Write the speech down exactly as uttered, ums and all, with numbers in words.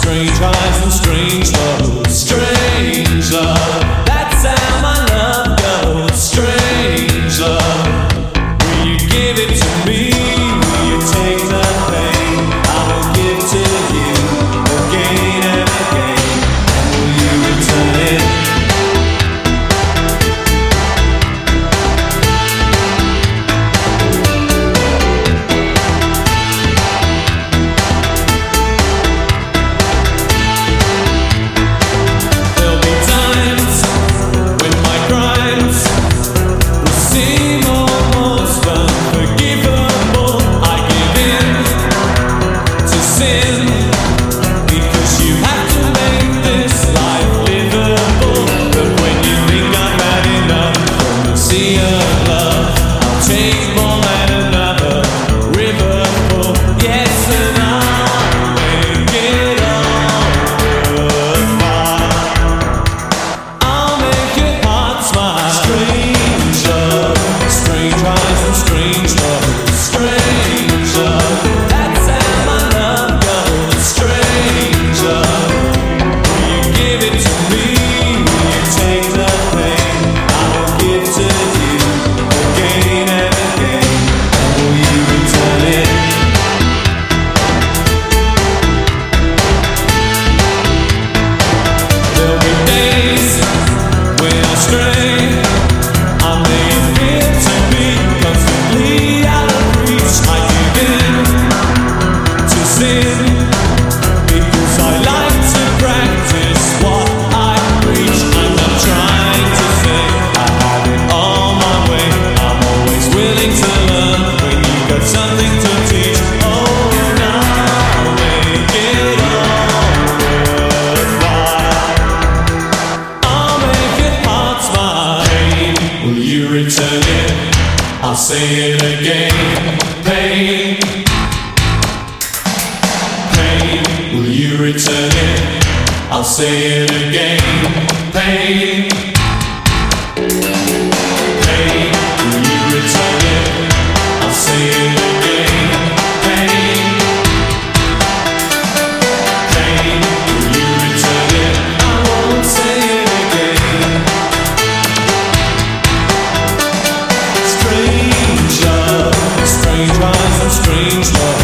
Strange eyes and strange love, strange love. That's how my love goes. Strange love. Will you give it to me? Will you take the pain? I will give to you again and again. Will you return it? Return it, I'll say it again. Pain, pain. Will you return it? I'll say it again. Pain, pain. Will you return it? I'll say it again. Pain, pain. Will you return it? I won't say it again. Strange love, strange eyes and strange love.